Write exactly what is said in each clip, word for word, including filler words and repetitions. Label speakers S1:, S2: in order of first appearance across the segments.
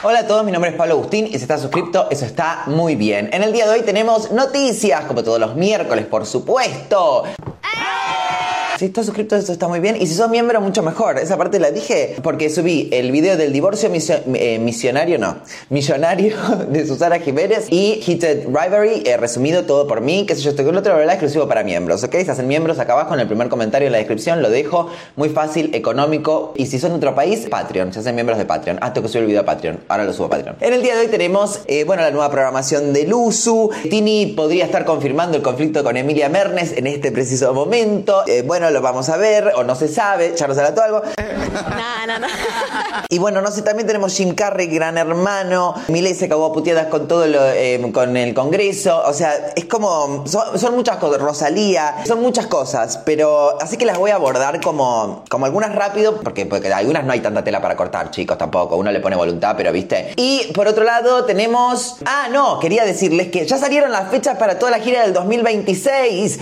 S1: Hola a todos, mi nombre es Pablo Agustín y si estás suscrito, eso está muy bien. En el día de hoy tenemos noticias, como todos los miércoles, por supuesto. Si estás suscrito, eso está muy bien. Y si sos miembro, mucho mejor. Esa parte la dije porque subí el video del divorcio misio, eh, misionario, no, millonario de Susana Jiménez y Heated Rivalry, eh, resumido todo por mí, qué sé yo, esto con otro, ¿verdad? Exclusivo para miembros, ¿ok? Se hacen miembros acá abajo en el primer comentario en la descripción, lo dejo. Muy fácil, económico. Y si son de otro país, Patreon. Se hacen miembros de Patreon. Ah, tengo que subir el video a Patreon. Ahora lo subo a Patreon. En el día de hoy tenemos, eh, bueno, la nueva programación de Luzu. Tini podría estar confirmando el conflicto con Emilia Mernes en este preciso momento. Eh, bueno, lo vamos a ver, o no se sabe, ya nos adelantó algo.
S2: No, no, no.
S1: Y bueno, no sé, también tenemos Jim Carrey, Gran Hermano. Milei se cagó a puteadas con todo lo, eh, con el Congreso. O sea, es como, son, son muchas cosas, Rosalía, son muchas cosas, pero así que las voy a abordar como, como algunas rápido, porque, porque algunas no hay tanta tela para cortar, chicos, tampoco. Uno le pone voluntad, pero viste. Y por otro lado tenemos, ah, no, quería decirles que ya salieron las fechas para toda la gira del dos mil veintiséis.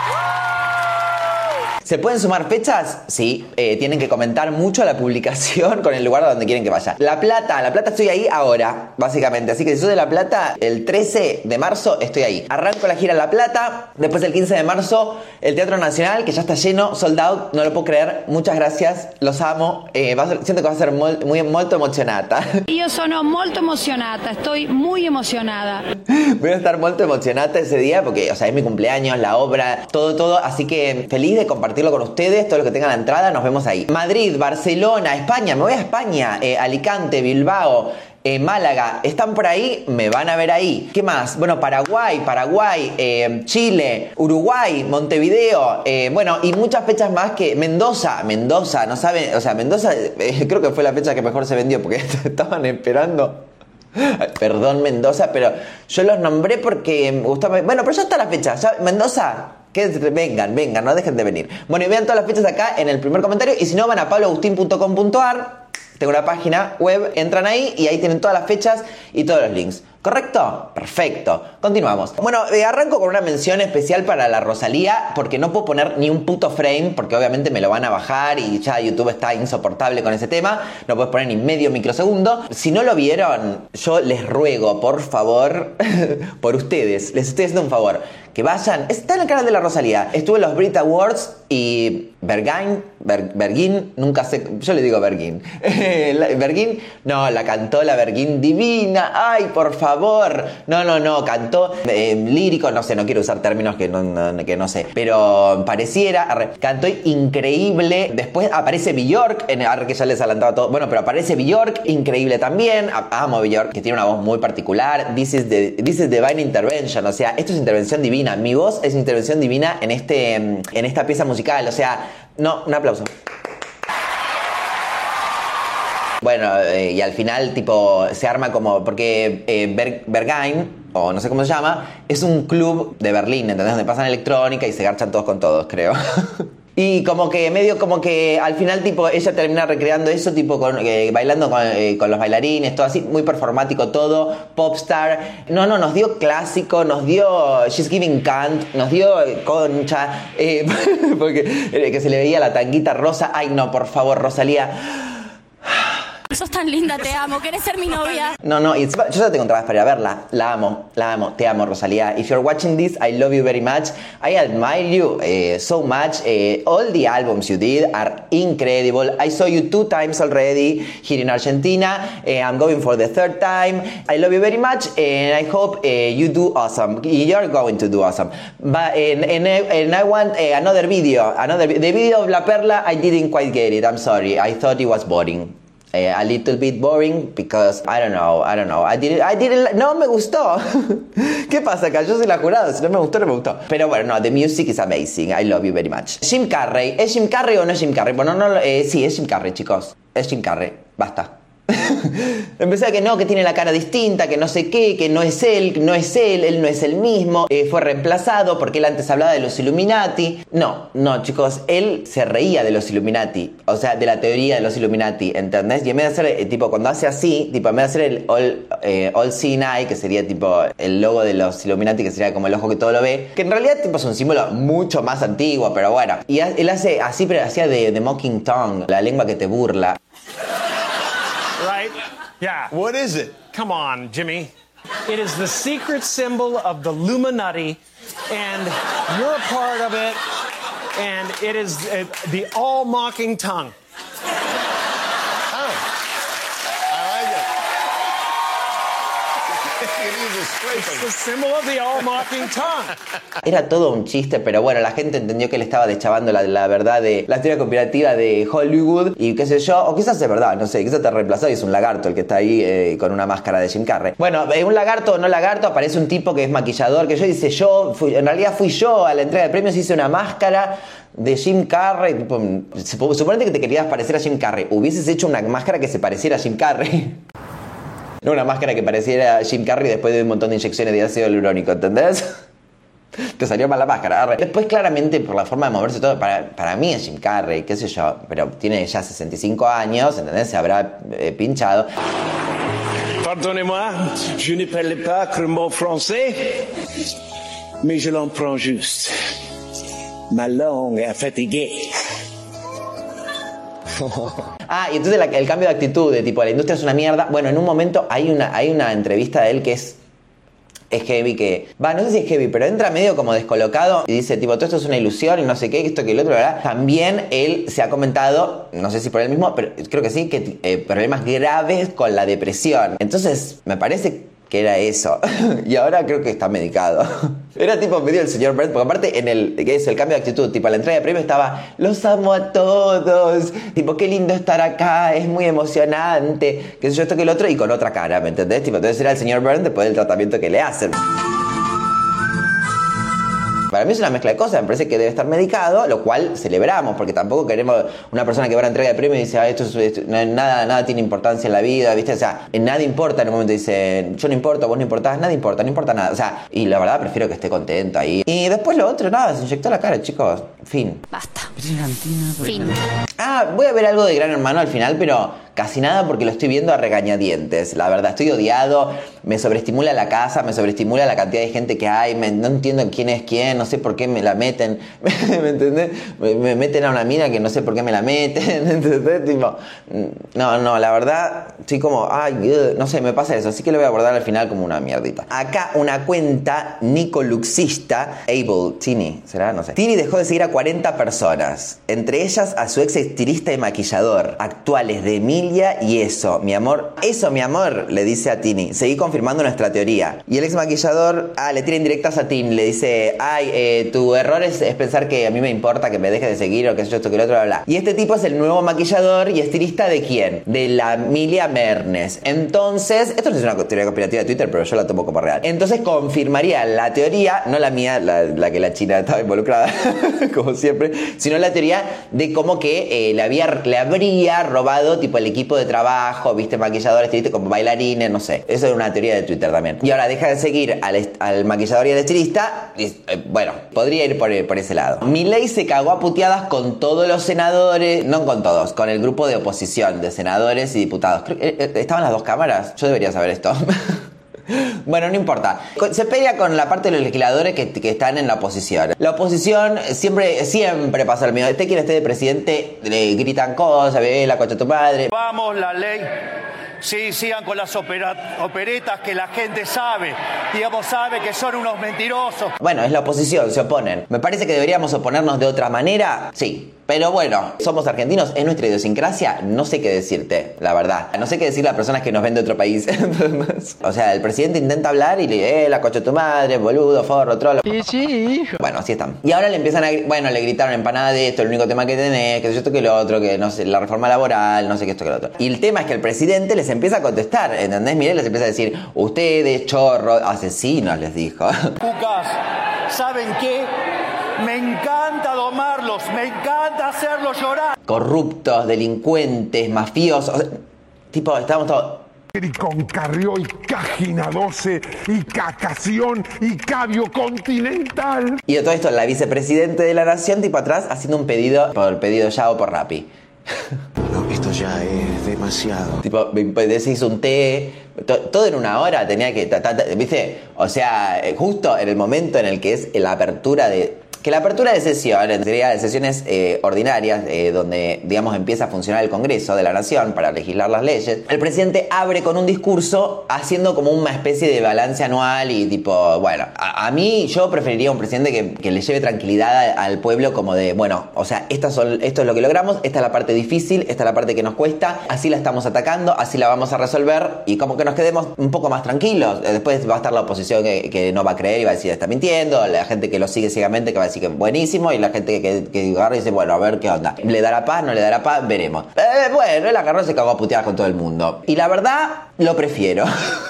S1: ¿Se pueden sumar fechas? Sí, eh, tienen que comentar mucho la publicación con el lugar a donde quieren que vaya. La Plata, La Plata estoy ahí ahora, básicamente. Así que si soy de La Plata, el trece de marzo estoy ahí. Arranco la gira en La Plata, después el quince de marzo el Teatro Nacional, que ya está lleno, sold out, no lo puedo creer. Muchas gracias, los amo. Eh, va a ser, siento que va a ser muy, muy molto emozionata.
S2: Io sono molto emozionata, estoy muy emocionada.
S1: Voy a estar molto emozionata ese día porque, o sea, es mi cumpleaños, la obra, todo, todo. Así que feliz de compartir con ustedes, todos los que tengan la entrada, nos vemos ahí. Madrid, Barcelona, España, me voy a España, eh, Alicante, Bilbao, eh, Málaga, ¿están por ahí? Me van a ver ahí. ¿Qué más? Bueno, Paraguay, Paraguay, eh, Chile, Uruguay, Montevideo, eh, bueno, y muchas fechas más que Mendoza, Mendoza, no saben, o sea, Mendoza eh, creo que fue la fecha que mejor se vendió porque estaban esperando. Perdón, Mendoza, pero yo los nombré porque me gustaba. Bueno, pero ya está la fecha, ya, Mendoza. Que vengan, vengan, no dejen de venir. Bueno, y vean todas las fechas acá en el primer comentario. Y si no, van a pablo agustín punto com punto a r. Tengo una página web, entran ahí y ahí tienen todas las fechas y todos los links. ¿Correcto? Perfecto. Continuamos. Bueno, eh, arranco con una mención especial para la Rosalía, porque no puedo poner ni un puto frame, porque obviamente me lo van a bajar y ya YouTube está insoportable con ese tema. No puedes poner ni medio microsegundo. Si no lo vieron, yo les ruego, por favor, por ustedes, les estoy haciendo un favor, que vayan. Está en el canal de la Rosalía. Estuve en los Brit Awards y Bergain, Ber, Berguín, nunca sé, yo le digo Berguín. Berguín, no, la cantó la Berguín divina. Ay, por favor. No, no, no, cantó eh, lírico, no sé, no quiero usar términos que no, no, que no sé, pero pareciera, arre, cantó increíble. Después aparece Björk, en, arre, que ya les adelantaba todo, bueno, pero aparece Björk, increíble también. Amo a Björk, que tiene una voz muy particular. This is, the, this is divine intervention, o sea, esto es intervención divina. Mi voz es intervención divina en, este, en esta pieza musical, o sea, no, un aplauso. Bueno, eh, y al final, tipo, se arma como, porque eh, Ber, Berghain, o no sé cómo se llama, es un club de Berlín, ¿entendés? Donde pasan electrónica y se garchan todos con todos, creo. Y como que medio como que al final tipo ella termina recreando eso tipo con, eh, bailando con, eh, con los bailarines, todo así, muy performático todo, popstar. No, no, nos dio clásico, nos dio She's Giving Kant, nos dio eh, Concha, eh, porque eh, que se le veía la tanguita rosa. Ay no, por favor, Rosalía.
S2: Sos tan linda, te amo, ¿querés ser mi novia?
S1: No, no, y yo ya tengo entradas para ir a verla. La amo, la amo, te amo, Rosalía. If you're watching this, I love you very much. I admire you uh, so much. Uh, all the albums you did are incredible. I saw you two times already here in Argentina. Uh, I'm going for the third time. I love you very much, and I hope uh, you do awesome. You're going to do awesome. But and, and, and I want uh, another video. Another the video of La Perla. I didn't quite get it. I'm sorry. I thought it was boring. Uh, a little bit boring because I don't know, I don't know. I didn't, I didn't, no me gustó. ¿Qué pasa acá? Yo soy la jurada, si no me gustó, no me gustó. Pero bueno, no, the music is amazing. I love you very much. Jim Carrey, ¿es Jim Carrey o no es Jim Carrey? Bueno, no, eh, sí, es Jim Carrey, chicos. Es Jim Carrey, basta. Empecé a que no, que tiene la cara distinta, que no sé qué, que no es él, no es él, él no es el mismo, eh, fue reemplazado porque él antes hablaba de los Illuminati. No, no, chicos, él se reía de los Illuminati, o sea, de la teoría de los Illuminati, ¿entendés? Y en vez de hacer, eh, tipo, cuando hace así, tipo, en vez de hacer el All, eh, All Seeing Eye, que sería tipo el logo de los Illuminati, que sería como el ojo que todo lo ve, que en realidad tipo es un símbolo mucho más antiguo, pero bueno. Y él hace así, pero hacía de, de mocking tongue, la lengua que te burla.
S3: Right. Yeah.
S4: What is it?
S3: Come on, Jimmy. It is the secret symbol of the Illuminati, and you're a part of it, and it is uh, the all-mocking tongue.
S4: Oh, I like it.
S3: It's the symbol of the all-mocking tongue.
S1: Era todo un chiste, pero bueno, la gente entendió que le estaba deschavando la, la verdad de la teoría conspirativa de Hollywood y qué sé yo, o quizás es verdad, no sé, quizás te reemplazó y es un lagarto el que está ahí eh, con una máscara de Jim Carrey. Bueno, eh, un lagarto o no lagarto, aparece un tipo que es maquillador, que yo dice yo, fui, en realidad fui yo a la entrega de premios, hice una máscara de Jim Carrey, tipo, suponete que te querías parecer a Jim Carrey, hubieses hecho una máscara que se pareciera a Jim Carrey. No una máscara que pareciera a Jim Carrey después de un montón de inyecciones de ácido hialurónico, ¿entendés? Te salió mal la máscara. Arre. Después, claramente, por la forma de moverse todo, para, para mí es Jim Carrey, qué sé yo, pero tiene ya sesenta y cinco años, ¿entendés? Se habrá eh, pinchado.
S5: Pardonnez-moi, je ne parle pas crûment français, mais je l'emprunte juste. Ma langue est fatiguée.
S1: Ah, y entonces la, el cambio de actitud de tipo, la industria es una mierda. Bueno, en un momento hay una, hay una entrevista de él que es es heavy, que va, no sé si es heavy, pero entra medio como descolocado y dice tipo, todo esto es una ilusión y no sé qué, esto que el otro, ¿verdad? También él se ha comentado, no sé si por él mismo, pero creo que sí, que eh, problemas graves con la depresión. Entonces me parece que era eso. Y ahora creo que está medicado. Era tipo medio el señor Burns, porque aparte en el, que es el cambio de actitud, tipo a la entrega de premio estaba, los amo a todos, tipo qué lindo estar acá, es muy emocionante, qué sé yo, esto que el otro, y con otra cara, ¿me entendés? Tipo, entonces era el señor Burns después del tratamiento que le hacen. Para mí es una mezcla de cosas, me parece que debe estar medicado, lo cual celebramos, porque tampoco queremos una persona que va a la entrega de premio y dice, ah, esto, es, esto no, nada, nada tiene importancia en la vida, ¿viste? O sea, nada importa, en un momento dice, yo no importo, vos no importás, nada importa, no importa nada. O sea, y la verdad prefiero que esté contento ahí. Y después lo otro, nada, se inyectó la cara, chicos. Fin.
S2: Basta.
S6: Brillantina,
S2: Fin.
S1: Ah, voy a ver algo de Gran Hermano al final, pero casi nada porque lo estoy viendo a regañadientes. La verdad, estoy odiado, me sobreestimula la casa, me sobreestimula la cantidad de gente que hay, me, no entiendo quién es quién, no sé por qué me la meten, ¿me entendés? Me, me meten a una mina que no sé por qué me la meten, ¿entendés? Tipo, no, no, la verdad, estoy como, ay, ugh, no sé, me pasa eso, así que lo voy a abordar al final como una mierdita. Acá una cuenta nicoluxista, Able, Tini, ¿será? No sé. Tini dejó de seguir a cuarenta personas, entre ellas a su ex estilista y maquillador, actuales de Emilia y eso, mi amor, eso, mi amor, le dice a Tini, seguí confirmando nuestra teoría. Y el ex maquillador, ah, le tira indirectas a Tini, le dice, ay, eh, tu error es, es pensar que a mí me importa que me deje de seguir o qué sé yo, esto que el otro, bla, bla. Y este tipo es el nuevo maquillador y estilista de quién? De la Emilia Mernes. Entonces, esto no es una teoría conspirativa de Twitter, pero yo la tomo como real. Entonces confirmaría la teoría, no la mía, la, la que la China estaba involucrada, como siempre, sino la teoría de cómo que eh, le, había, le habría robado tipo el equipo de trabajo, viste, maquillador, estilista, como bailarines, no sé. Eso era una teoría de Twitter también. Y ahora deja de seguir al, al maquillador y al estilista, y, eh, bueno, podría ir por, por ese lado. Milei se cagó a puteadas con todos los senadores, no con todos, con el grupo de oposición de senadores y diputados. Creo que eh, estaban las dos cámaras, yo debería saber esto. Bueno, no importa. Se pelea con la parte de los legisladores que, que están en la oposición. La oposición siempre, siempre pasa lo mismo. Este quien esté de presidente, le gritan cosas, ve la concha de tu madre.
S7: Vamos, la ley. Sí, sigan con las opera, operetas que la gente sabe. Digamos, sabe que son unos mentirosos.
S1: Bueno, es la oposición, se oponen. ¿Me parece que deberíamos oponernos de otra manera? Sí. Pero bueno, somos argentinos, es nuestra idiosincrasia, no sé qué decirte, la verdad. No sé qué decirle a personas que nos ven de otro país. O sea, el presidente intenta hablar y le dice, eh, la coche de tu madre, boludo, forro, trolo.
S6: Sí, sí, hijo.
S1: Bueno, así están. Y ahora le empiezan a, bueno, le gritaron empanada de esto, el único tema que tenés, que sé yo, esto que lo otro, que no sé, la reforma laboral, no sé qué esto que lo otro. Y el tema es que el presidente les empieza a contestar, ¿entendés? Miren, les empieza a decir, ustedes, chorros, asesinos, les dijo.
S7: Cucas, ¿saben qué? Me encanta domarlos, me encanta hacerlos llorar.
S1: Corruptos, delincuentes, mafiosos. O sea, tipo, estamos todos...
S8: Y con Carrió y Cágina doce y Cacación y Cabio Continental.
S1: Y de todo esto, la vicepresidente de la nación, tipo atrás, haciendo un pedido por pedido ya o por Rappi.
S5: No, esto ya es demasiado.
S1: Tipo, se hizo un té, to, todo en una hora tenía que... Ta, ta, ta, ¿viste? O sea, justo en el momento en el que es la apertura de... que la apertura de sesiones, sería de sesiones eh, ordinarias, eh, donde, digamos, empieza a funcionar el Congreso de la Nación para legislar las leyes, el presidente abre con un discurso haciendo como una especie de balance anual y tipo, bueno, a, a mí yo preferiría un presidente que, que le lleve tranquilidad al pueblo como de, bueno, o sea, estas son, esto es lo que logramos, esta es la parte difícil, esta es la parte que nos cuesta, así la estamos atacando, así la vamos a resolver y como que nos quedemos un poco más tranquilos. Después va a estar la oposición que, que no va a creer y va a decir está mintiendo, la gente que lo sigue ciegamente que va a decir que es buenísimo y la gente que, que agarra y dice bueno, a ver qué onda, ¿le dará paz? ¿No le dará paz? Veremos. Eh, bueno, él agarró y se cagó a putear con todo el mundo y la verdad lo prefiero.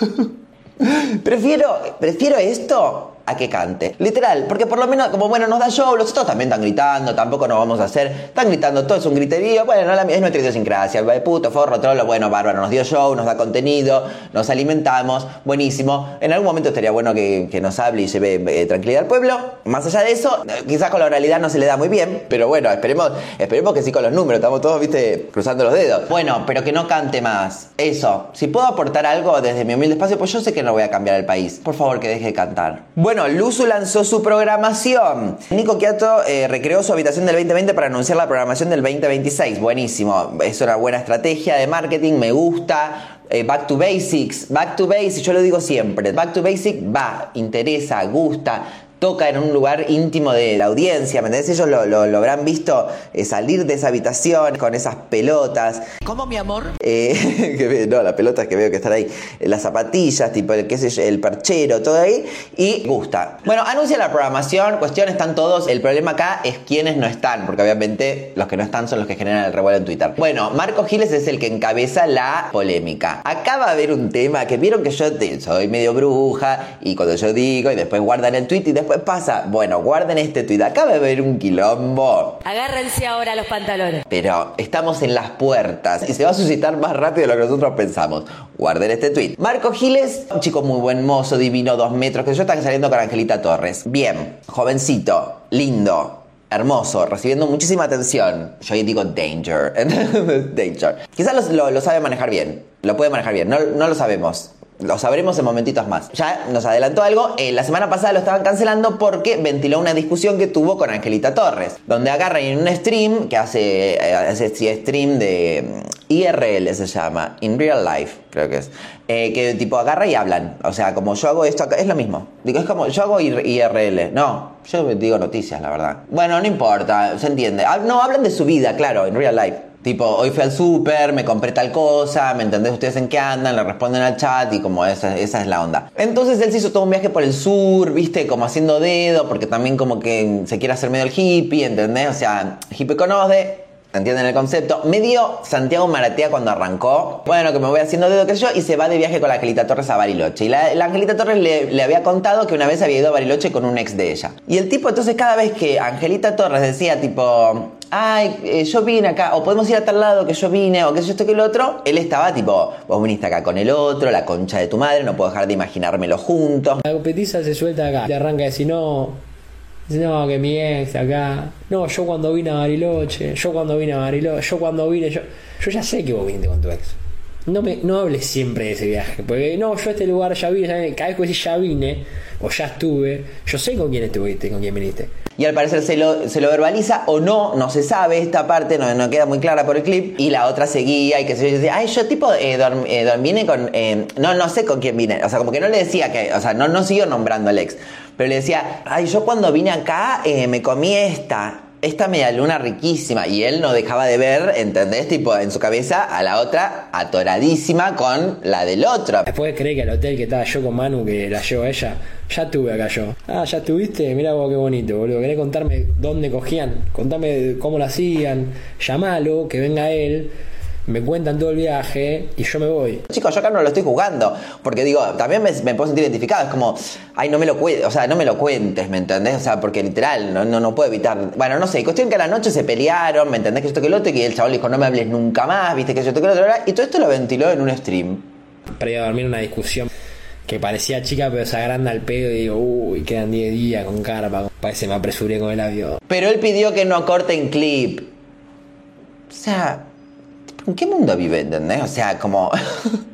S1: prefiero prefiero esto a que cante, literal, porque por lo menos como bueno nos da show, los otros también están gritando, tampoco nos vamos a hacer, están gritando, todo es un griterío, bueno, no, es nuestra idiosincrasia, el puto, forro, trolo, bueno, bárbaro, nos dio show, nos da contenido, nos alimentamos, buenísimo, en algún momento estaría bueno que, que nos hable y lleve eh, tranquilidad al pueblo, más allá de eso, quizás con la oralidad no se le da muy bien, pero bueno, esperemos, esperemos que sí con los números, estamos todos, viste, cruzando los dedos, bueno, pero que no cante más, eso, si puedo aportar algo desde mi humilde espacio, pues yo sé que no voy a cambiar el país, por favor que deje de cantar. Bueno, Bueno, Luzu lanzó su programación. Nico Quiato eh, recreó su habitación del veinte veinte para anunciar la programación del veinte veintiséis. Buenísimo. Es una buena estrategia de marketing. Me gusta. Eh, back to Basics. Back to Basics, yo lo digo siempre. Back to Basics va, interesa, gusta. Toca en un lugar íntimo de la audiencia, ¿me entendés? Ellos lo, lo, lo habrán visto eh, salir de esa habitación con esas pelotas.
S9: ¿Cómo, mi amor?
S1: Eh, que, no, las pelotas que veo que están ahí. Las zapatillas, tipo el, qué sé yo, el perchero, todo ahí. Y gusta. Bueno, anuncia la programación. Cuestión, están todos. El problema acá es quiénes no están. Porque obviamente los que no están son los que generan el revuelo en Twitter. Bueno, Marco Giles es el que encabeza la polémica. Acá va a haber un tema que vieron que yo te, soy medio bruja. Y cuando yo digo y después guardan el tweet y después pasa, bueno, guarden este tuit, acá va a haber un quilombo.
S9: Agárrense ahora los pantalones.
S1: Pero estamos en las puertas y se va a suscitar más rápido de lo que nosotros pensamos. Guarden este tuit. Marco Giles, un chico muy buen mozo, divino, dos metros, que yo están saliendo con Angelita Torres. Bien, jovencito, lindo, hermoso, recibiendo muchísima atención. Yo digo danger. Danger. Quizás lo, lo, lo sabe manejar bien, lo puede manejar bien, no, no lo sabemos. Lo sabremos en momentitos más. Ya nos adelantó algo. Eh, la semana pasada lo estaban cancelando porque ventiló una discusión que tuvo con Angelita Torres. Donde agarran en un stream que hace, eh, hace stream de I R L se llama. In Real Life, creo que es. Eh, que tipo agarra y hablan. O sea, como yo hago esto acá, es lo mismo. Digo, es como yo hago I R L. No, yo digo noticias, la verdad. Bueno, no importa, se entiende. No, hablan de su vida, claro, in real life. Tipo, hoy fui al súper, me compré tal cosa, ¿me entendés? Ustedes en qué andan, le responden al chat y como esa, esa es la onda. Entonces él se hizo todo un viaje por el sur, ¿viste? Como haciendo dedo, porque también como que se quiere hacer medio el hippie, ¿entendés? O sea, hippie conode, ¿entienden el concepto? Medio Santiago Maratea cuando arrancó. Bueno, que me voy haciendo dedo, qué sé yo, y se va de viaje con la Angelita Torres a Bariloche. Y la, la Angelita Torres le, le había contado que una vez había ido a Bariloche con un ex de ella. Y el tipo, entonces, cada vez que Angelita Torres decía, tipo, ay, eh, yo vine acá, o podemos ir a tal lado que yo vine, o qué sé yo, esto que el otro, él estaba tipo, vos viniste acá con el otro, la concha de tu madre, no puedo dejar de imaginármelo juntos.
S10: La petiza se suelta acá, te arranca a decir, no... No, que mi ex acá. No, yo cuando vine a Bariloche. Yo cuando vine a Bariloche. Yo cuando vine. Yo yo ya sé que vos viniste con tu ex. No me no hables siempre de ese viaje. Porque no, yo a este lugar ya vine. Ya vine. Cada vez que decís ya vine o ya estuve, yo sé con quién estuviste, con quién viniste.
S1: Y al parecer se lo, se lo verbaliza o no, no se sabe esta parte, no, no queda muy clara por el clip. Y la otra seguía y que se yo decía, ay, yo tipo eh, dorm, eh, dorm, vine con... Eh, no, no sé con quién vine. O sea, como que no le decía que... O sea, no, no siguió nombrando al ex. Pero le decía, ay, yo cuando vine acá eh, me comí esta... Esta medialuna riquísima. Y él no dejaba de ver, ¿entendés? Tipo, en su cabeza a la otra atoradísima con la del otro.
S10: Después creí que al hotel que estaba yo con Manu, que la llevo a ella, ya estuve acá yo. Ah, ¿ya estuviste? Mirá vos qué bonito, boludo. ¿Querés contarme dónde cogían? Contame cómo lo hacían. Llamalo, que venga él. Me cuentan todo el viaje y yo me voy.
S1: Chicos, yo acá no lo estoy jugando. Porque digo, también me, me puedo sentir identificado. Es como, ay, no me lo cuentes, o sea, no me lo cuentes, ¿me entendés? O sea, porque literal, no, no, no puedo evitar. Bueno, no sé, cuestión que a la noche se pelearon, ¿me entendés? Que esto que el otro, y que el chabón le dijo, no me hables nunca más, ¿viste? Que yo esto que el otro, y todo esto lo ventiló en un stream.
S10: Para ir a dormir una discusión que parecía chica, pero se agranda al pedo y digo, uy, quedan diez días con carpa. Parece me apresuré con el avión.
S1: Pero él pidió que no corten clip. O sea... ¿En qué mundo vive, entendés? O sea, como...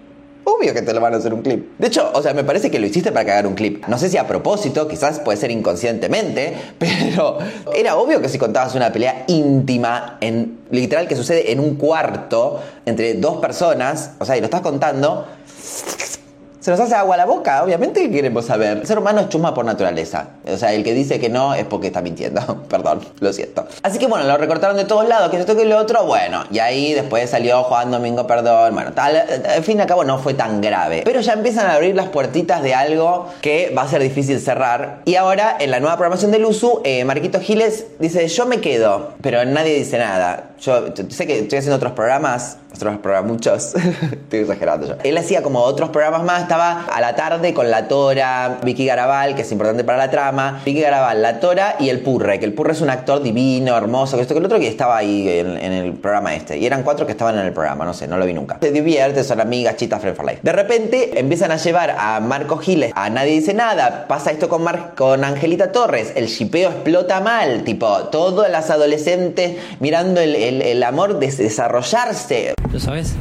S1: Obvio que te lo van a hacer un clip. De hecho, o sea, me parece que lo hiciste para que hagan un clip. No sé si a propósito, quizás puede ser inconscientemente, pero era obvio que si contabas una pelea íntima, en literal que sucede en un cuarto entre dos personas, o sea, y lo estás contando, se nos hace agua a la boca, obviamente que queremos saber. El ser humano es chusma por naturaleza. O sea, el que dice que no es porque está mintiendo. Perdón, lo siento. Así que bueno, lo recortaron de todos lados, que esto que lo otro, bueno. Y ahí después salió Juan Domingo Perdón. Bueno, tal, al fin y al cabo no fue tan grave. Pero ya empiezan a abrir las puertitas de algo que va a ser difícil cerrar. Y ahora, en la nueva programación de Luzu, eh, Marquito Giles dice, yo me quedo, pero nadie dice nada. Yo sé que estoy haciendo otros programas, otros programas, muchos, estoy exagerando yo. Él hacía como otros programas más, estaba a la tarde con La Tora, Vicky Garabal, que es importante para la trama, Vicky Garabal, La Tora y el Purre, que el Purre es un actor divino, hermoso, que esto que el otro, que estaba ahí en, en el programa este. Y eran cuatro que estaban en el programa, no sé, no lo vi nunca. Se divierte, son amigas, chitas, friend for life. De repente empiezan a llevar a Marco Giles, a Nadie Dice Nada, pasa esto con, Mar con Angelita Torres, el shipeo explota mal, tipo, todas las adolescentes mirando el, el, el amor des desarrollarse.
S10: ¿Lo sabes?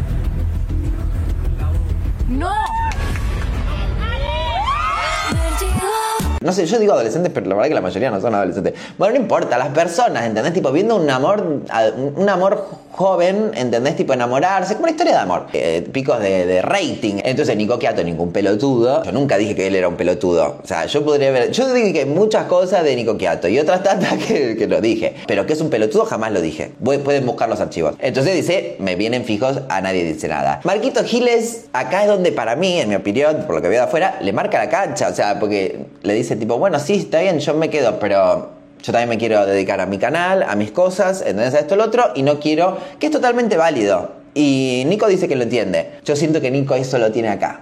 S2: ¡No!
S1: No sé, yo digo adolescentes, pero la verdad que la mayoría no son adolescentes. Bueno, no importa, las personas, ¿entendés? Tipo, viendo un amor, un amor joven, ¿entendés? Tipo, enamorarse, como una historia de amor. Eh, picos de, de rating. Entonces, Nico Quiato, ningún pelotudo. Yo nunca dije que él era un pelotudo. O sea, yo podría ver... Yo dije muchas cosas de Nico Quiato y otras tantas que, que lo dije. Pero que es un pelotudo, jamás lo dije. Voy, pueden buscar los archivos. Entonces dice, me vienen fijos, a Nadie Dice Nada. Marquito Giles, acá es donde para mí, en mi opinión, por lo que veo de afuera, le marca la cancha. O sea, porque le dice tipo, bueno, sí, está bien, yo me quedo, pero yo también me quiero dedicar a mi canal, a mis cosas, ¿entendés? A esto, lo otro, y no quiero, que es totalmente válido. Y Nico dice que lo entiende. Yo siento que Nico eso lo tiene acá.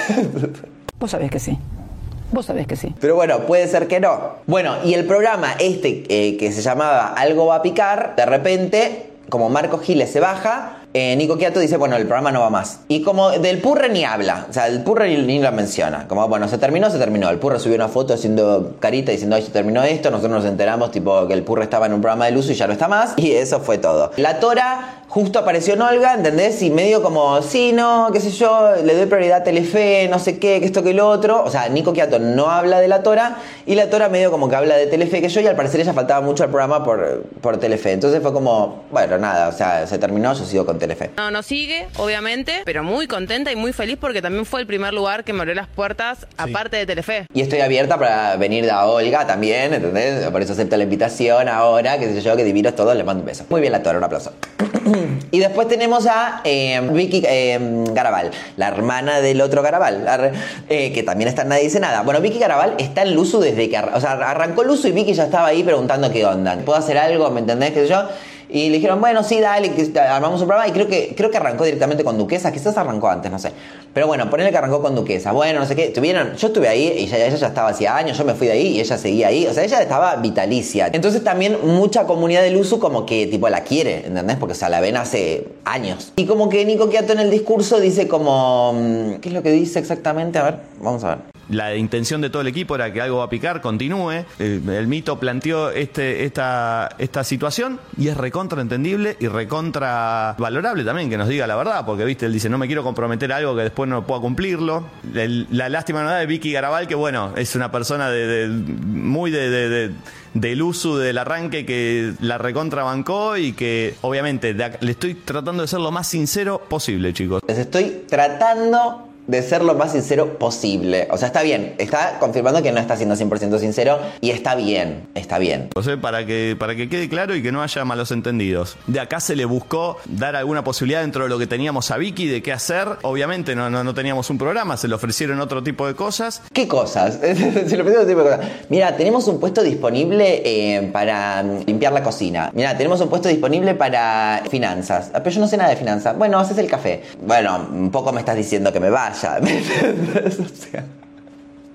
S6: Vos sabés que sí. Vos sabés que sí.
S1: Pero bueno, puede ser que no. Bueno, y el programa este eh, que se llamaba Algo va a picar, de repente, como Marco Giles se baja, Eh, Nico Quiato dice, bueno, el programa no va más. Y como del Purre ni habla. O sea, el Purre ni, ni lo menciona. Como, bueno, se terminó, se terminó. El Purre subió una foto haciendo carita diciendo, ay, se terminó esto. Nosotros nos enteramos, tipo, que el Purre estaba en un programa de Luzu y ya no está más. Y eso fue todo. La Tora justo apareció en Olga, ¿entendés? Y medio como, sí, no, qué sé yo, le doy prioridad a Telefe, no sé qué, que esto, que lo otro. O sea, Nico Quiato no habla de La Tora. Y La Tora medio como que habla de Telefe, que yo. Y al parecer ella faltaba mucho al programa por, por Telefe. Entonces fue como, bueno, nada, o sea, se terminó, yo sigo con Telefe.
S11: No, no sigue, obviamente, pero muy contenta y muy feliz porque también fue el primer lugar que me abrió las puertas, sí, aparte de Telefe.
S1: Y estoy abierta para venir a Olga también, ¿entendés? Por eso acepto la invitación ahora, que sé yo, que divinos todos, les mando un beso. Muy bien, La Tora, un aplauso. Y después tenemos a eh, Vicky eh, Garabal, la hermana del otro Garabal, eh, que también está en Nadie Dice Nada. Bueno, Vicky Garabal está en Luzu desde que ar o sea, arrancó Luzu y Vicky ya estaba ahí preguntando qué onda. ¿Puedo hacer algo? ¿Me entendés? ¿Qué sé yo? Y le dijeron, bueno, sí, dale, armamos un programa. Y creo que creo que arrancó directamente con Duquesa. Quizás arrancó antes, no sé. Pero bueno, ponele que arrancó con Duquesa. Bueno, no sé qué. Tuvieron, yo estuve ahí y ya, ella ya estaba hacía años. Yo me fui de ahí y ella seguía ahí. O sea, ella estaba vitalicia. Entonces también mucha comunidad del Luzu como que tipo la quiere, ¿entendés? Porque o sea, la ven hace años. Y como que Nico Quiato en el discurso dice como... ¿Qué es lo que dice exactamente? A ver, vamos a ver.
S12: La intención de todo el equipo era que Algo va a picar, continúe. El, el mito planteó este, esta, esta situación y es recontra entendible y recontra valorable también que nos diga la verdad, porque viste, él dice, no me quiero comprometer a algo que después no pueda cumplirlo. El, la lástima no da de Vicky Garabal, que bueno, es una persona de, de, muy de, de, de del uso del arranque, que la recontra bancó y que obviamente de, le estoy tratando de ser lo más sincero posible, chicos.
S1: Les estoy tratando de ser lo más sincero posible. O sea, está bien. Está confirmando que no está siendo cien por ciento sincero y está bien. Está bien.
S12: O sea, para que, para que quede claro y que no haya malos entendidos. De acá se le buscó dar alguna posibilidad dentro de lo que teníamos a Vicky de qué hacer. Obviamente no, no, no teníamos un programa, se le ofrecieron otro tipo de cosas.
S1: ¿Qué cosas? Se le ofrecieron otro tipo de cosas. Mira, tenemos un puesto disponible eh, para limpiar la cocina. Mira, tenemos un puesto disponible para finanzas. Pero yo no sé nada de finanzas. Bueno, haces el café. Bueno, un poco me estás diciendo que me vaya. O sea,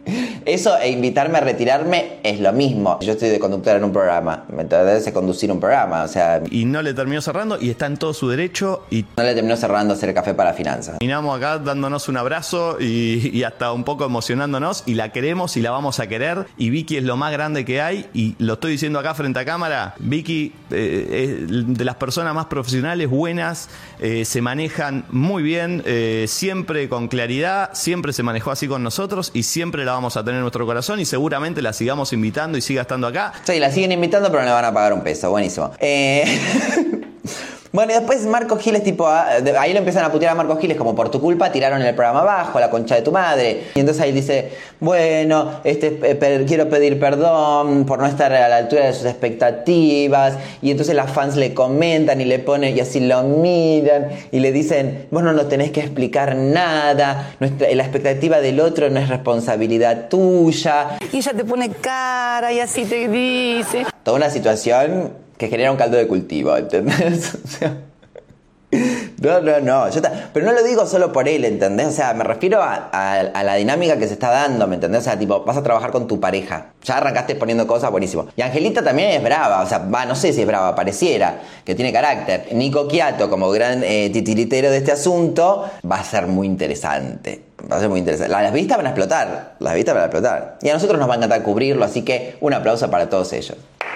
S1: Eso e invitarme a retirarme es lo mismo. Yo estoy de conductora en un programa, me tardé de conducir un programa, o sea...
S12: Y no le terminó cerrando y está en todo su derecho y...
S1: No le terminó cerrando hacer el café para finanzas.
S12: Terminamos acá dándonos un abrazo y, y hasta un poco emocionándonos y la queremos y la vamos a querer y Vicky es lo más grande que hay y lo estoy diciendo acá frente a cámara. Vicky eh, es de las personas más profesionales, buenas, eh, se manejan muy bien, eh, siempre con claridad, siempre se manejó así con nosotros y siempre la vamos a tener en nuestro corazón y seguramente la sigamos invitando y siga estando acá.
S1: Sí, la siguen invitando pero no le van a pagar un peso, buenísimo. Eh... Bueno, y después Marcos Giles, tipo, ahí lo empiezan a putear a Marcos Giles como por tu culpa tiraron el programa abajo, la concha de tu madre. Y entonces ahí dice, bueno, este, eh, per, quiero pedir perdón por no estar a la altura de sus expectativas. Y entonces las fans le comentan y le ponen, y así lo miran y le dicen, vos no nos tenés que explicar nada, nuestra, la expectativa del otro no es responsabilidad tuya.
S6: Y ella te pone cara y así te dice.
S1: Toda una situación que genera un caldo de cultivo, ¿entendés? O sea, no, no, no. Yo ta, pero no lo digo solo por él, ¿entendés? O sea, me refiero a, a, a la dinámica que se está dando, ¿me entendés? O sea, tipo, vas a trabajar con tu pareja. Ya arrancaste poniendo cosas, buenísimo. Y Angelita también es brava, o sea, va, no sé si es brava, pareciera que tiene carácter. Nico Quiato, como gran eh, titiritero de este asunto, va a ser muy interesante. Va a ser muy interesante. Las vistas van a explotar, las vistas van a explotar. Y a nosotros nos va a encantar cubrirlo, así que un aplauso para todos ellos.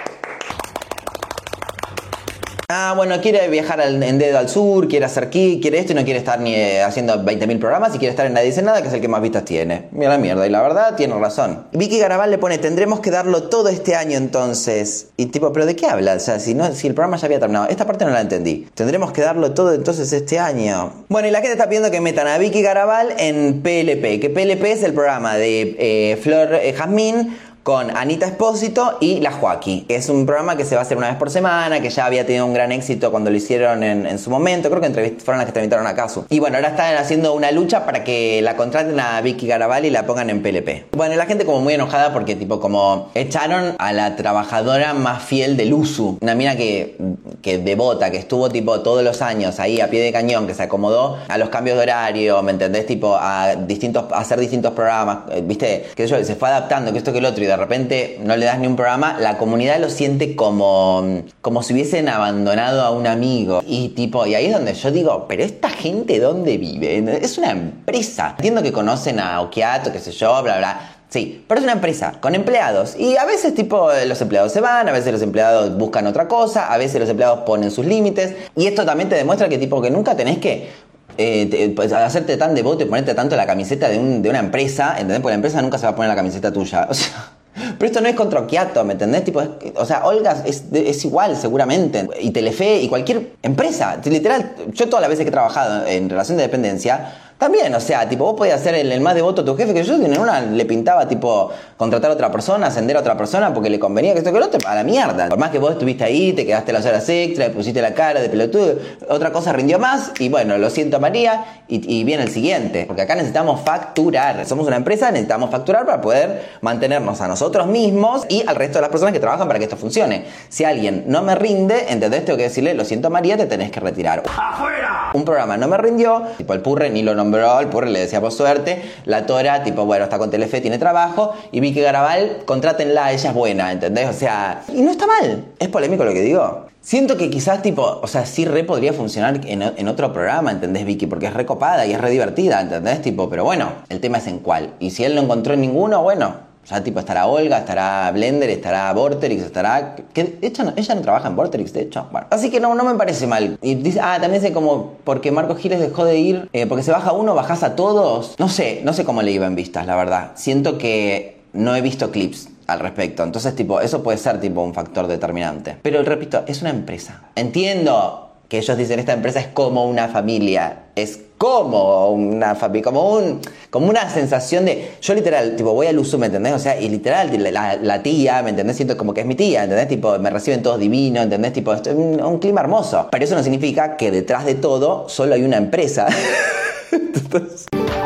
S1: Ah, bueno, quiere viajar al, en dedo al sur, quiere hacer kick, quiere esto y no quiere estar ni eh, haciendo veinte mil programas y quiere estar en Nadie Dice Nada, que es el que más vistas tiene. Mira la mierda, y la verdad tiene razón. Vicky Garabal le pone, tendremos que darlo todo este año entonces. Y tipo, ¿pero de qué habla? O sea, si, no, si el programa ya había terminado. Esta parte no la entendí. Tendremos que darlo todo entonces este año. Bueno, y la gente está pidiendo que metan a Vicky Garabal en P L P, que P L P es el programa de eh, Flor eh, Jazmín con Anita Espósito y La Joaquí. Es un programa que se va a hacer una vez por semana, que ya había tenido un gran éxito cuando lo hicieron en, en su momento. Creo que entrevist- fueron las que entrevistaron a Casu. Y bueno, ahora están haciendo una lucha para que la contraten a Vicky Garabal y la pongan en P L P. Bueno, y la gente como muy enojada porque tipo como echaron a la trabajadora más fiel del U S U. Una mina que, que devota, que estuvo tipo todos los años ahí a pie de cañón, que se acomodó a los cambios de horario, ¿me entendés? Tipo a distintos, a hacer distintos programas, ¿viste? Que yo, se fue adaptando, que esto que el otro, y de repente no le das ni un programa, la comunidad lo siente como, como si hubiesen abandonado a un amigo. Y tipo, y ahí es donde yo digo, pero esta gente ¿dónde vive? Es una empresa. Entiendo que conocen a Okiato, qué sé yo, bla, bla. Sí, pero es una empresa con empleados y a veces tipo los empleados se van, a veces los empleados buscan otra cosa, a veces los empleados ponen sus límites y esto también te demuestra que tipo que nunca tenés que Eh, te, pues, hacerte tan devoto y ponerte tanto la camiseta de, un, de una empresa, ¿entendés? Porque la empresa nunca se va a poner la camiseta tuya, o sea, pero esto no es contra Okiato, ¿me entendés? Tipo, es, o sea, Olga es, es igual seguramente, y Telefe y cualquier empresa, literal, yo todas las veces que he trabajado en relación de dependencia también, o sea, tipo, vos podías ser el, el más devoto a tu jefe, que yo en una le pintaba, tipo, contratar a otra persona, ascender a otra persona porque le convenía que esto que lo otro, a la mierda. Por más que vos estuviste ahí, te quedaste las horas extra, le pusiste la cara de pelotudo, otra cosa rindió más, y bueno, lo siento María, y, y viene el siguiente. Porque acá necesitamos facturar. Somos una empresa, necesitamos facturar para poder mantenernos a nosotros mismos y al resto de las personas que trabajan para que esto funcione. Si alguien no me rinde, ¿entendés? Tengo que decirle, lo siento María, te tenés que retirar. ¡Afuera! Un programa no me rindió, tipo el Purre ni lo nombró, el Purre le decía por suerte, la Tora, tipo, bueno, está con Telefe, tiene trabajo, y Vicky Garabal, contrátenla, ella es buena, ¿entendés? O sea, y no está mal, es polémico lo que digo. Siento que quizás, tipo, o sea, sí re podría funcionar en, en otro programa, ¿entendés, Vicky? Porque es re copada y es re divertida, ¿entendés? Tipo, pero bueno, el tema es en cuál. Y si él no encontró en ninguno, bueno, ya tipo estará Olga, estará Blender, estará Vorterix, estará... Que de hecho no, ella no trabaja en Vorterix, de hecho. Bueno, así que no, no me parece mal. Y dice, ah, también sé como porque Marcos Giles dejó de ir, eh, porque se baja uno, bajás a todos. No sé, no sé cómo le iba en vistas, la verdad. Siento que no he visto clips al respecto. Entonces, tipo, eso puede ser tipo un factor determinante. Pero repito, es una empresa. Entiendo que ellos dicen esta empresa es como una familia. Es como una familia, como un, como una sensación de, yo literal, tipo, voy al uso, ¿me entendés? O sea, y literal, la, la tía, ¿me entendés? Siento como que es mi tía, ¿entendés? Tipo, me reciben todos divinos, ¿entendés? Tipo, es un, un clima hermoso. Pero eso no significa que detrás de todo solo hay una empresa. Entonces,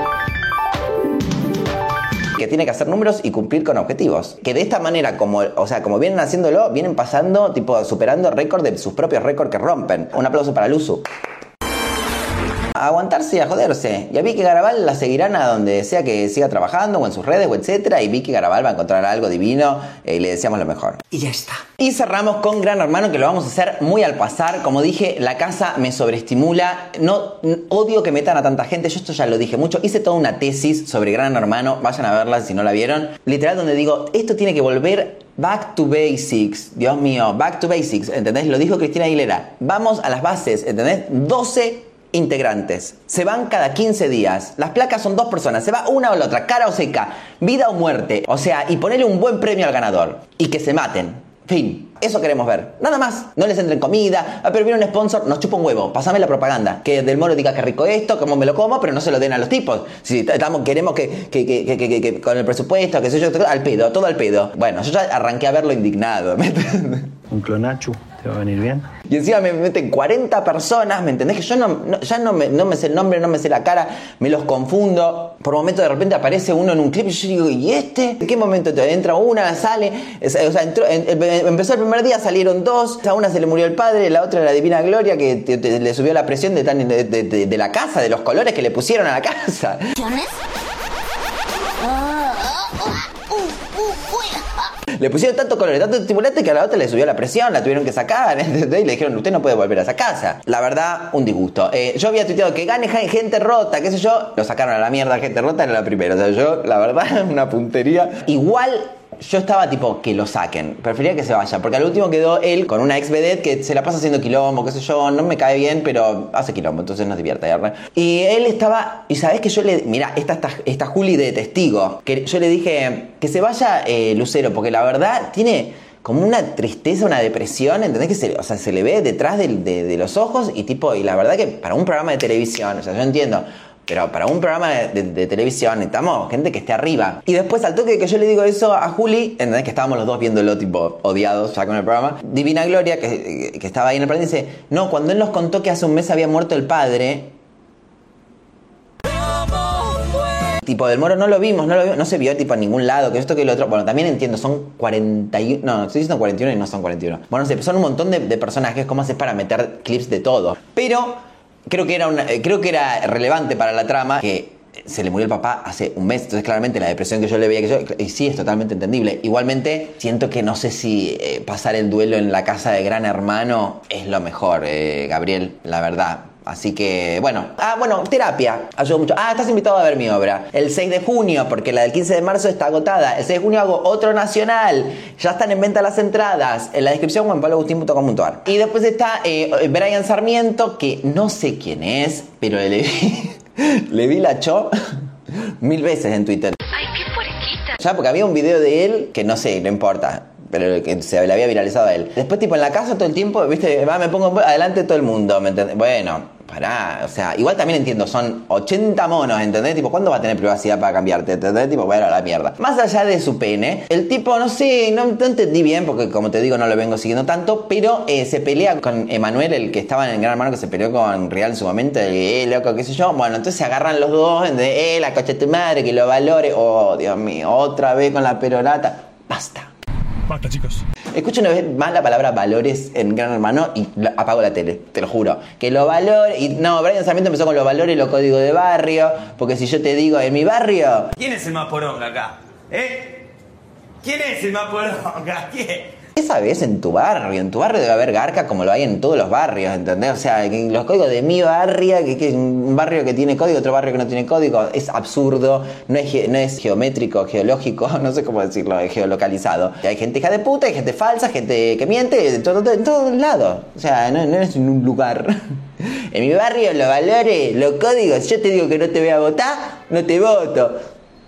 S1: que tiene que hacer números y cumplir con objetivos. Que de esta manera, como, o sea, como vienen haciéndolo, vienen pasando, tipo, superando récords de sus propios récords que rompen. Un aplauso para Luzu. a aguantarse y a joderse. Y a Vicky Garabal la seguirán a donde sea que siga trabajando o en sus redes o etcétera. Y Vicky Garabal va a encontrar algo divino eh, y le deseamos lo mejor.
S9: Y ya está.
S1: Y cerramos con Gran Hermano, que lo vamos a hacer muy al pasar. Como dije, la casa me sobreestimula. No, odio que metan a tanta gente. Yo esto ya lo dije mucho. Hice toda una tesis sobre Gran Hermano. Vayan a verla si no la vieron. Literal, donde digo, esto tiene que volver back to basics. Dios mío, back to basics. ¿Entendés? Lo dijo Cristina Aguilera. Vamos a las bases. ¿Entendés? doce integrantes. Se van cada quince días. Las placas son dos personas. Se va una o la otra, cara o seca, vida o muerte. O sea, y ponerle un buen premio al ganador. Y que se maten. Fin. Eso queremos ver. Nada más. No les entren comida. Ah, pero viene un sponsor. Nos chupa un huevo. Pásame la propaganda. Que Del Moro diga que rico esto, cómo me lo como, pero no se lo den a los tipos. Si estamos, queremos que, que, que, que, que, que con el presupuesto, que sé yo, al pedo, todo al pedo. Bueno, yo ya arranqué a verlo indignado.
S13: Un clonachu. ¿Te va a venir bien?
S1: Y encima me meten cuarenta personas, ¿me entendés? Que yo no, no, ya no me, no me sé el nombre, no me sé la cara, me los confundo. Por momento de repente aparece uno en un clip y yo digo, ¿y este? ¿En qué momento te entra una, sale? O sea, entró, en, empezó el primer día, salieron dos. A una se le murió el padre, la otra la Divina Gloria, que te, te, le subió la presión de, tan, de, de, de, de la casa, de los colores que le pusieron a la casa. Le pusieron tanto color, tanto estimulante que a la otra le subió la presión, la tuvieron que sacar, ¿entendés? Y le dijeron, usted no puede volver a esa casa. La verdad, un disgusto. Eh, yo había tuiteado que gane gente rota, qué sé yo. Lo sacaron a la mierda, gente rota era la primera. O sea, yo, la verdad, una puntería. Igual, yo estaba tipo, que lo saquen. Prefería que se vaya, porque al último quedó él con una ex vedette que se la pasa haciendo quilombo, qué sé yo. No me cae bien, pero hace quilombo, entonces nos divierte. ¿verdad? Y él estaba, y sabés que yo le, mira, esta, esta, esta Juli de testigo, que yo le dije que se vaya eh, Lucero, porque la verdad tiene como una tristeza, una depresión, ¿entendés? Que se, o sea, se le ve detrás de, de, de los ojos y tipo, y la verdad que para un programa de televisión, o sea, yo entiendo, pero para un programa de, de, de televisión necesitamos gente que esté arriba. Y después al toque que yo le digo eso a Juli, ¿entendés? Que estábamos los dos viéndolo tipo odiados ya con el programa. Divina Gloria, que, que estaba ahí en el programa, dice, no, cuando él nos contó que hace un mes había muerto el padre, tipo, Del Moro no lo vimos, no lo vimos, no se vio tipo en ningún lado, que esto que lo otro. Bueno, también entiendo, son cuarenta y uno, no, estoy diciendo cuarenta y uno y no son cuarenta y uno. Bueno, no sé, son un montón de, de personajes, ¿cómo haces para meter clips de todo? Pero creo que era una, creo que era relevante para la trama que se le murió el papá hace un mes, entonces claramente la depresión que yo le veía, que yo, y sí, es totalmente entendible. Igualmente, siento que no sé si eh, pasar el duelo en la casa de Gran Hermano es lo mejor, eh, Gabriel, la verdad. Así que, bueno. Ah, bueno, terapia. Ayudó mucho. Ah, estás invitado a ver mi obra. El seis de junio, porque la del quince de marzo está agotada. El seis de junio hago otro nacional. Ya están en venta las entradas. En la descripción, juan pablo agustín punto com punto a r. Y después está eh, Brian Sarmiento, que no sé quién es, pero le vi, le vi la cho mil veces en Twitter.
S14: Ay, qué puerquita.
S1: Ya, porque había un video de él que no sé, no importa. Pero que se le había viralizado a él. Después, tipo, en la casa todo el tiempo, viste, va, me pongo adelante de todo el mundo, ¿me entendés? Bueno, pará, o sea, igual también entiendo, son ochenta monos, ¿entendés? Tipo, ¿cuándo va a tener privacidad para cambiarte? ¿Entendés? Tipo, bueno, a la mierda. Más allá de su pene, el tipo, no sé, no, no entendí bien, porque como te digo, no lo vengo siguiendo tanto, pero eh, se pelea con Emanuel, el que estaba en el Gran Hermano, que se peleó con Real en su momento, el eh, loco, qué sé yo. Bueno, entonces se agarran los dos, ¿entendés? Eh, la coche de tu madre, que lo valore. Oh, Dios mío, otra vez con la perorata. Basta.
S15: Basta, chicos.
S1: Escucho una vez más la palabra valores en Gran Hermano y apago la tele, te lo juro. Que los valores... Y no, Brian Sarmiento empezó con los valores y los códigos de barrio. Porque si yo te digo, en mi barrio...
S16: ¿Quién es el más poronga acá? ¿Eh? ¿Quién es el más poronga? ¿Quién?
S1: ¿Qué sabes en tu barrio? En tu barrio debe haber garca como lo hay en todos los barrios, ¿entendés? O sea, que los códigos de mi barrio, que, que es un barrio que tiene código, otro barrio que no tiene código, es absurdo, no es, no es geométrico, geológico, no sé cómo decirlo, es geolocalizado. Y hay gente hija de puta, hay gente falsa, gente que miente, en todo, en todos lados. O sea, no, no es en un lugar. En mi barrio, los valores, los códigos, si yo te digo que no te voy a votar, no te voto.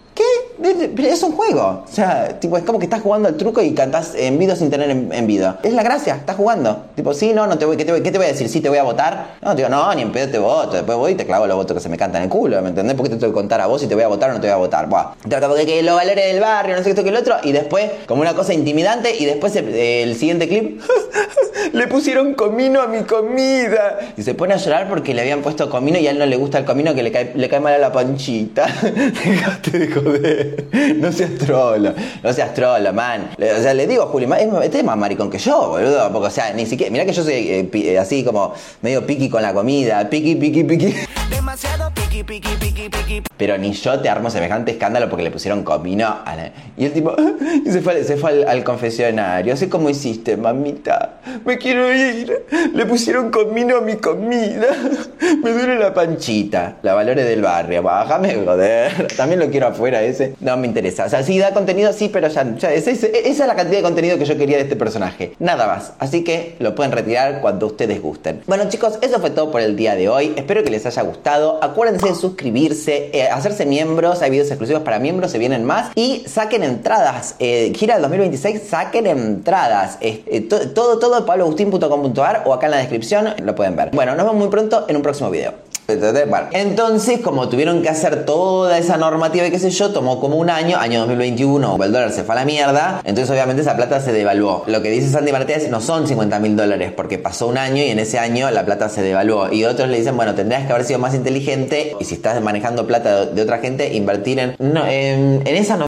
S1: ¿Qué? Es un juego. O sea, tipo, es como que estás jugando al truco y cantás en video sin tener en, en video. Es la gracia, estás jugando. Tipo, sí, no, no te voy, ¿qué te voy, qué te voy a decir? ¿Sí te voy a votar? No, te digo, no, ni en pedo te voto. Después voy y te clavo los votos que se me cantan en el culo, ¿me entendés? Porque te tengo que contar a vos si te voy a votar o no te voy a votar. Buah. Porque que los valores del barrio, no sé qué, esto que el otro. Y después, como una cosa intimidante. Y después el, el siguiente clip, le pusieron comino a mi comida. Y se pone a llorar porque le habían puesto comino y a él no le gusta el comino, que le cae, le cae mal a la panchita. Dejaste de joder. No seas trolo, no seas trolo, man. O sea, le digo a Juli, este es más maricón que yo, boludo. Porque, o sea, ni siquiera, mirá que yo soy eh, pi, eh, así como medio piqui con la comida. Piqui, piqui, piqui.
S14: demasiado piqui, piqui, piqui, piqui.
S1: Pero ni yo te armo semejante escándalo porque le pusieron comino a la... Y el tipo y se fue, se fue al, al confesionario. Así como hiciste, mamita. Me quiero ir. Le pusieron comino a mi comida. Me duele la panchita. La Valores del barrio. Bájame, joder. También lo quiero afuera ese. No me interesa. O sea, sí da contenido, sí, pero ya... ya esa, esa es la cantidad de contenido que yo quería de este personaje. Nada más. Así que lo pueden retirar cuando ustedes gusten. Bueno, chicos, eso fue todo por el día de hoy. Espero que les haya gustado. Acuérdense de suscribirse, eh, hacerse miembros. Hay videos exclusivos para miembros, se vienen más. Y saquen entradas. Eh, gira del dos mil veintiséis, saquen entradas. Eh, eh, to, todo, todo, pablo agustín punto com punto a r o acá en la descripción lo pueden ver. Bueno, nos vemos muy pronto en un próximo video. Bueno, entonces, como tuvieron que hacer toda esa normativa y qué sé yo, tomó como un año, año dos mil veintiuno, el dólar se fue a la mierda, entonces obviamente esa plata se devaluó. Lo que dice Santi Maratea no son cincuenta mil dólares, porque pasó un año y en ese año la plata se devaluó. Y otros le dicen, bueno, tendrías que haber sido más inteligente y si estás manejando plata de otra gente, invertir en, no, en, en esa no